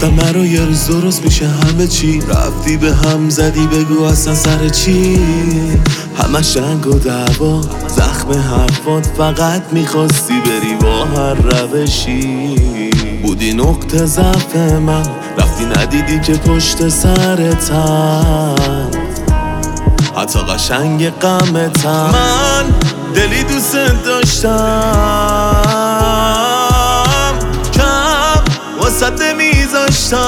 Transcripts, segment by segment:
همه رو یه روز درست میشه همه چی. رفتی به هم زدی بگو اصلا سر چی. همه شنگ و دعوا زخم حرفات، فقط میخواستی بری با هر روشی. بودی نقطه ضعف من، رفتی ندیدی که پشت سرتم حتی قشنگ غمتم. من دلی دوست داشتم، کم واسط نمیذاشتم.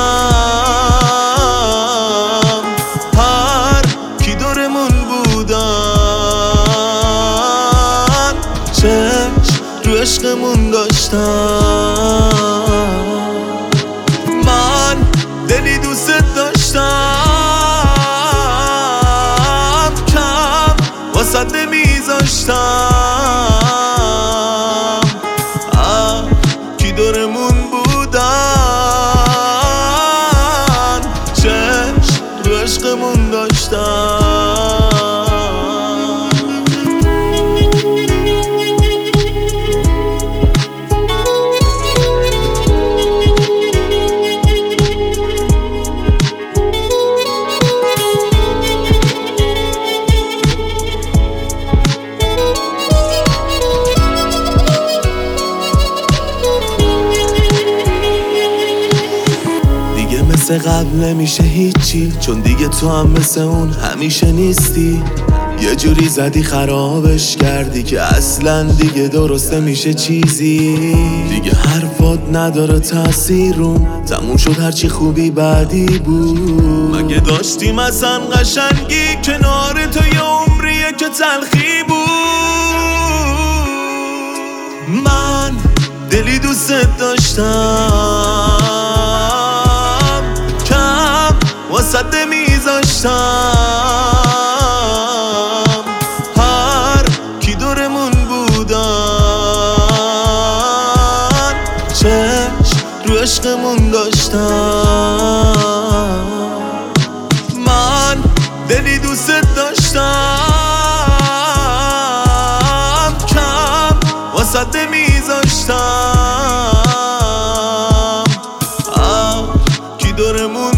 هر کی دورمون بودن چشم رو عشقمون داشتم. من دلی دوست داشتم، کم واسط نمیذاشتم. کی دورمون بودن چشم رو عشقمون داشتم. مثل قبل نمیشه هیچی، چون دیگه تو هم مثل اون همیشه نیستی. یه جوری زدی خرابش کردی که اصلا دیگه درست نمیشه چیزی. دیگه حرفات نداره تأثیرم، تموم شد هرچی خوبی بعدی بود. مگه داشتیم اصلا قشنگی کنار تو، یه عمریه که تلخی بود. من دلی دوست داشتم، واسط نمیذاشتم. هر کی دورمون بودن چشم رو عشقمون داشتم. من دلی دوست داشتم، کم واسط نمیذاشتم. کی دورمون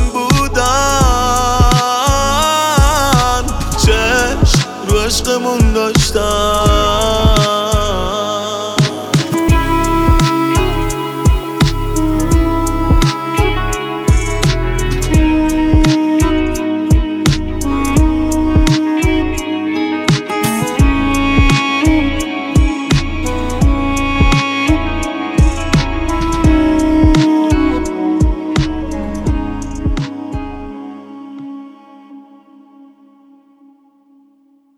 عشقمون داشتم.